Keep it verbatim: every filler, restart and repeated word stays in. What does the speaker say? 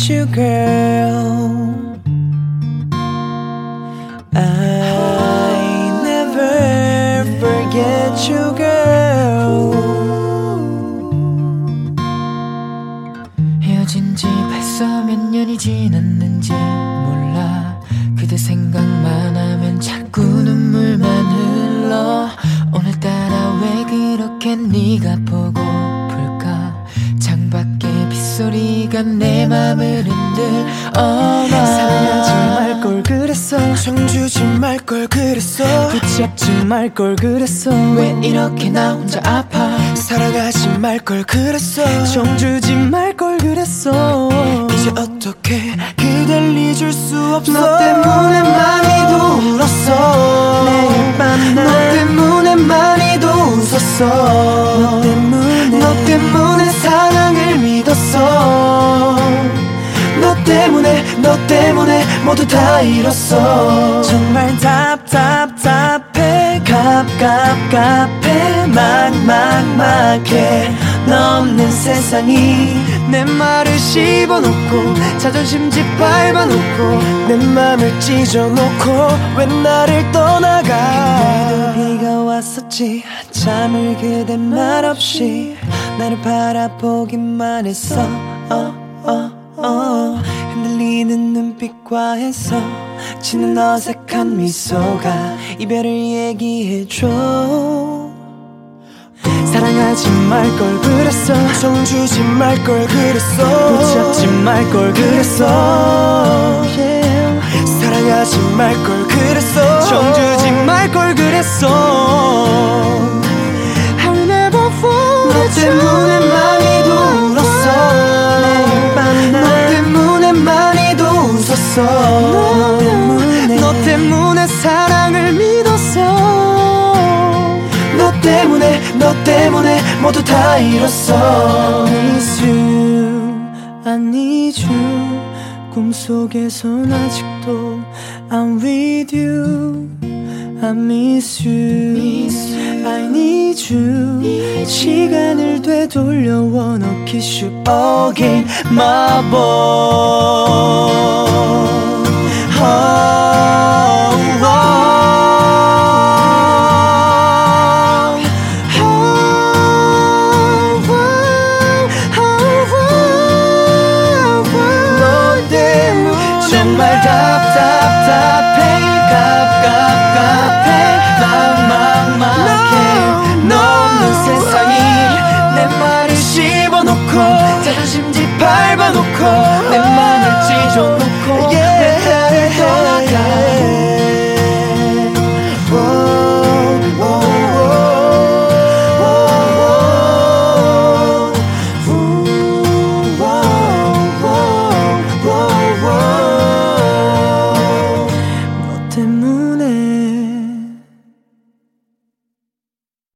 you, girl. I never forget you, girl. 헤어진 지 벌써 몇 년이 지났는지 몰라. 그대 생각만 하면 자꾸 눈물만 흘러. 오늘따라 왜 그렇게 네가 보고플까. 창밖에 빗소리가 내 맘을 흔들어. 사랑하지 말걸 그랬어. 정 주지 말걸 그랬어. 붙잡지 말걸 그랬어. 왜 이렇게 나 혼자 아파. 사랑하지 말걸 그랬어. 정 주지 말걸 그랬어. 이제 어떻게 그댈 잊을 수 없어. 너 때문에 많이도 울었어. 매일 밤 너 때문에 많이도 웃었어. 너 때문에 너 때문에 사랑을 믿었어. 너 때문에 너 때문에 모두 다 잃었어. 정말 답답답해. 갑갑갑해. 막막막해. 너 없는 세상이 내 말을 씹어놓고 자존심 짓밟아놓고 내 맘을 찢어놓고 왜 나를 떠나가. 그때도 비가 왔었지. 한참을 그대 말없이 나를 바라보기만 했어. 어, 어, 어. 흔들리는 눈빛과 해서 지는 어색한 미소가 이별을 얘기해줘. 사랑하지 말걸 그랬어. 정 주지 말걸 그랬어. 붙잡지 말걸 그랬어. yeah. 사랑하지 말걸 그랬어. 정 주지 말걸 그랬어. I'll never fall. 너 때문에 많이도 울었어. 매일 밤 너 때문에 많이도 웃었어. 너 때문에 너 때문에 사랑을 믿었어. 너 때문에 너 때문에 모두 다 잃었어. I miss you, I need you. 꿈속에선 아직도 I'm with you. I miss you, I need you. 시간을 되돌려 wanna kiss you again, my boy. oh, oh. 정말 답답해.